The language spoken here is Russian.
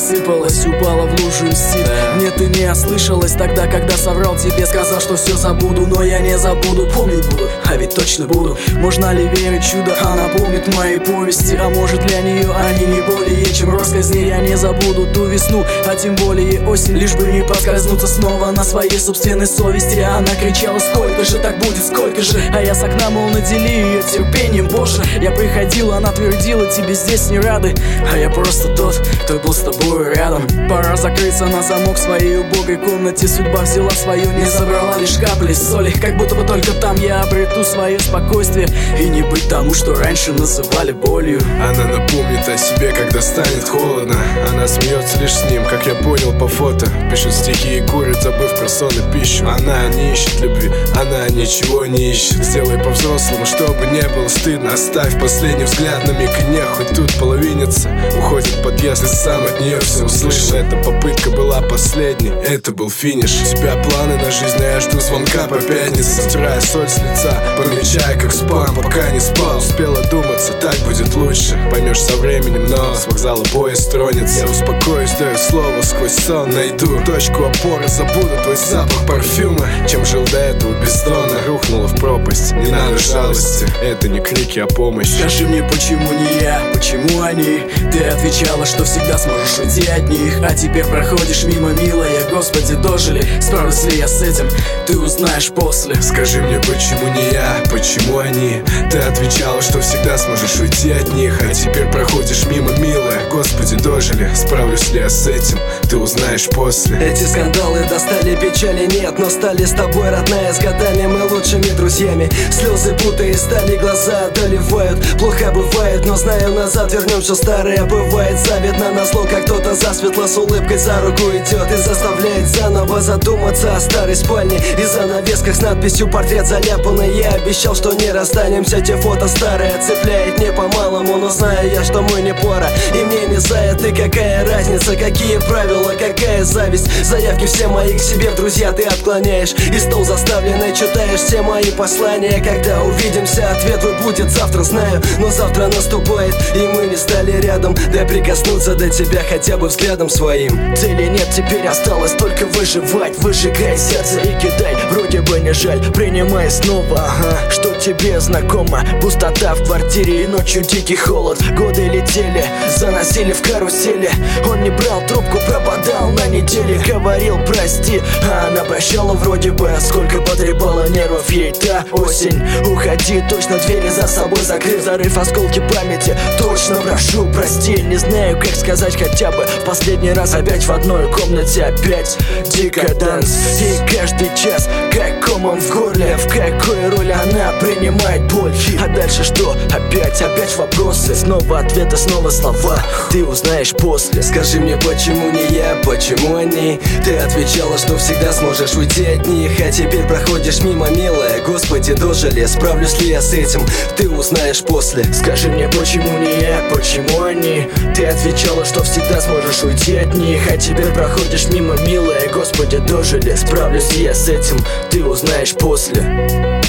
рассыпалась, упала в лужу из сил. Нет, ты не ослышалась тогда, когда соврал тебе. Сказал, что все забуду, но я не забуду. Помнить буду, а ведь точно буду. Можно ли верить в чудо? Она помнит мои повести. А может для нее они не более чем россказни? Я не забуду ту весну, а тем более осень. Лишь бы не поскользнуться снова на своей собственной совести. Она кричала: сколько же так будет, сколько же? А я с окна, мол, надели ее терпением, Боже. Я приходил, она твердила: тебе здесь не рады. А я просто тот, кто был с тобой рядом. Пора закрыться на замок в своей убогой комнате. Судьба взяла свою, не забрала лишь капли соли. Как будто бы только там я обрету свое спокойствие и не быть тому, что раньше называли болью. Она напомнит о себе, когда станет холодно. Она смеется лишь с ним, как я понял по фото. Пишет стихи и курит, забыв про сон и пищу. Она не ищет любви, она ничего не ищет. Сделай по-взрослому, чтобы не было стыдно. Оставь последний взгляд на миг, и не хоть тут половинится. Уходит подъезд, и сам от нее все услышал. Эта попытка была последней, это был финиш. У тебя планы на жизнь, а я жду звонка по пятнице. Стирая соль с лица, помечая как спам. Пока не спал, успела думаться, так будет лучше. Поймешь со временем, но с вокзала поезд тронется. Я успокоюсь, даю слово, сквозь сон найду точку опоры, забуду твой запах парфюма. Чем жил до этого бездонно, рухнула в пропасть. Не надо жалости, это не крики о помощи. Скажи мне, почему не я, почему они? Ты отвечала, что всегда сможешь уйти от них. А теперь проходишь мимо, милая, Господи, дожили. Справлюсь ли я с этим, ты узнаешь после. Скажи мне, почему не я, почему они? Ты отвечала, что всегда сможешь уйти от них. А теперь проходишь мимо, милая, Господи, дожили. Справлюсь ли я с этим, ты узнаешь после. Эти скандалы достали, печали нет, но стали с тобой, родная, с годами мы лучшими друзьями. Слезы путаясь стали, глаза одолевают. Плохо бывает, но знаю, назад вернем, что старое бывает. Завидно назло, как кто-то засветло с улыбкой за руку идет и заставляет заново задуматься о старой спальне и занавесках с надписью «Портрет заляпанный». Я обещал, что не расстанемся, те фото старые цепляет не по-малому, но знаю я, что мы не пара, и мне не за это. Какая разница, какие правила, какая зависть? Заявки все мои к себе в друзья ты отклоняешь, и стол заставленный читаешь все мои послания. Когда увидимся, ответ твой будет завтра, знаю, но завтра наступает, и мы не стали рядом. Дай прикоснуться до тебя хотя бы взглядом своим. Цели нет, теперь осталось только выживать. Выжигай сердце и кидай, вроде бы не жаль. Принимай снова, ага, что тебе знакомо. Пустота в квартире и ночью дикий холод. Годы летели, заносили в карусели. Он не брал трубку, пропадал на неделе. Говорил прости, а она прощала вроде бы. Сколько потребала нервов ей та осень. Уходи, точно двери за собой закрыв, зарыв осколки памяти. Точно прошу, прости, не знаю, как сказать хотя бы в последний раз. Опять в одной комнате, опять декаданс. И каждый час, как комом в горле. В какой роли она принимает боль? А дальше что? Опять вопросы. Снова ответы, снова слова. Ты узнаешь после. Скажи мне, почему не я, почему они? Ты отвечала, что всегда сможешь уйти от них. А теперь проходишь мимо, милая, Господи, дожили. Справлюсь ли я с этим, ты узнаешь после. Скажи мне, почему не я, почему они? Ты отвечала, что всегда сможешь уйти от них. А теперь проходишь мимо, милая, Господи, дожили. Справлюсь ли я с этим, ты узнаешь после.